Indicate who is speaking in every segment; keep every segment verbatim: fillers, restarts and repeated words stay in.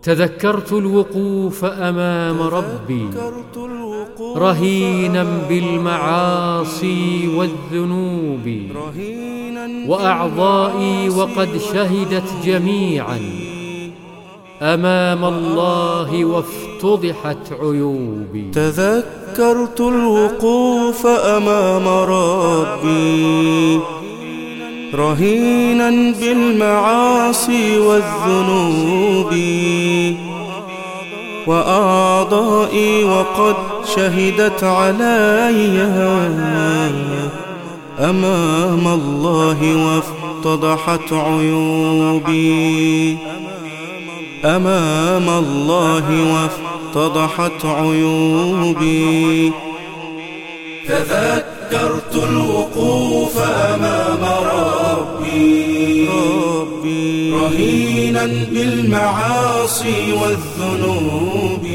Speaker 1: تذكرت الوقوف أمام ربي رهينا بالمعاصي والذنوب، وأعضائي وقد شهدت جميعا أمام الله وافتضحت عيوبي.
Speaker 2: تذكرت الوقوف أمام ربي رهينا بالمعاصي والذنوب، وأعضائي وقد شهدت علي أمام الله وافتضحت عيوبي، أمام الله وافتضحت عيوبي.
Speaker 3: تذكرت الوقوف أمام ربي رهينا بالمعاصي والذنوب،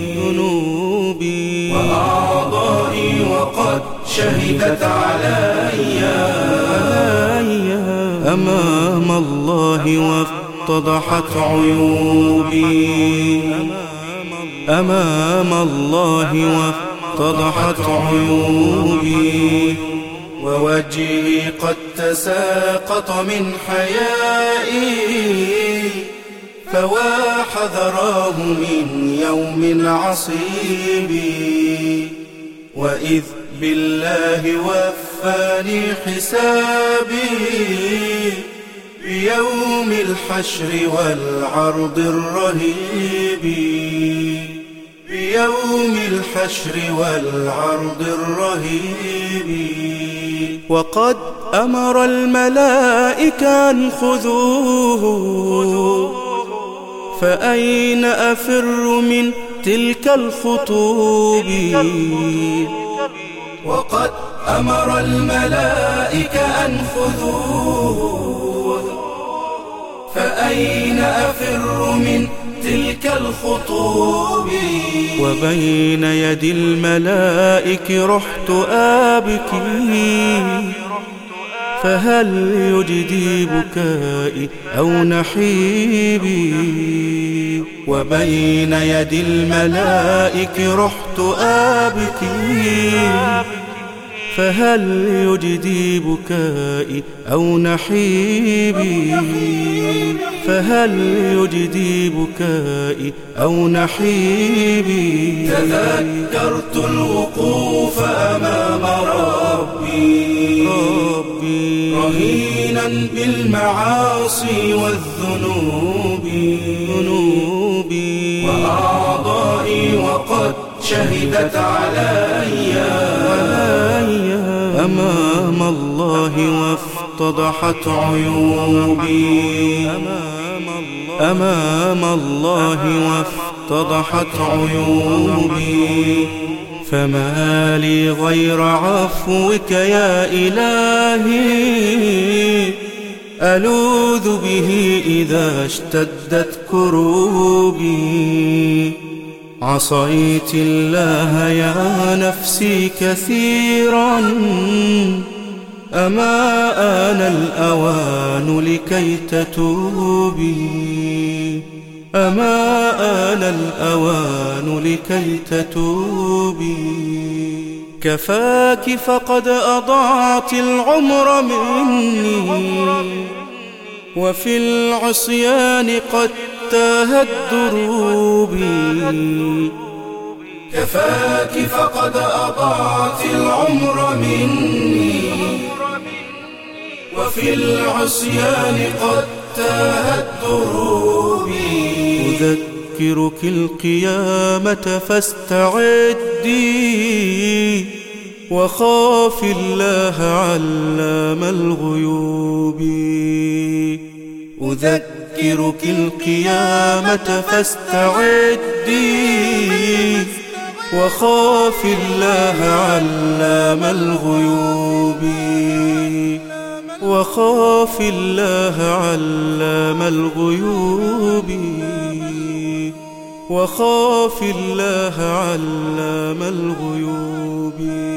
Speaker 3: وأعضائي وقد شهدت علي
Speaker 2: أمام الله وافتضحت عيوبي، أمام الله وافتضحت عيوبي.
Speaker 3: ووجهي قد تساقط من حيائي، فوا حذراه من يوم عصيب، وإذ بالله وفاني حسابي بيوم الحشر والعرض الرهيب، بيوم الحشر والعرض الرهيب.
Speaker 2: وقد أمر الملائكة أن خذوه، فأين أفر من تلك الخطوب؟
Speaker 3: وقد أمر الملائكة أن خذوه، فأين أفر من تلك الخطوب؟
Speaker 2: وبين يدي الملائك رحت آبكي، فهل يجدي بكائي أو نحيبي؟ وبين يدي الملائك رحت آبكي، فهل يجدي بكائي أو نحيبي؟ فهل يجدي بكائي أو نحيبي؟
Speaker 3: تذكرت الوقوف أمام ربي رهينا بالمعاصي والذنوب، وأعضائي وقد شهدت علي
Speaker 2: أمام الله وافتضحت عيوبي، أمام الله وافتضحت عيوبي. فما لي غير عفوك يا إلهي، ألوذ به إذا اشتدت كروبي. عصيت الله يا نفسي كثيرا، أما آن الأوان لكي تتوبي، أما آن الأوان لكي تتوبي. كفاك فقد أضعت العمر مني، وفي العصيان قد تاهت دروبي.
Speaker 3: كفاك فقد أضعت العمر مني، وفي العصيان قد تاهت دروبي.
Speaker 2: أذكرك القيامة فاستعدي، وخاف الله علام الغيوب. أذكرك القيامة فاستعدي، وخاف الله علام الغيوب. وخاف الله علام الغيوب، وخاف الله علام الغيوب،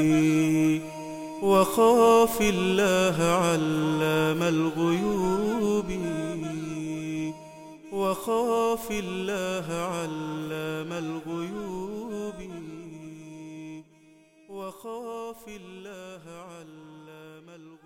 Speaker 2: وخاف الله علام الغيوب. وخاف الله علام الغيوب وخاف الله علام الغيوب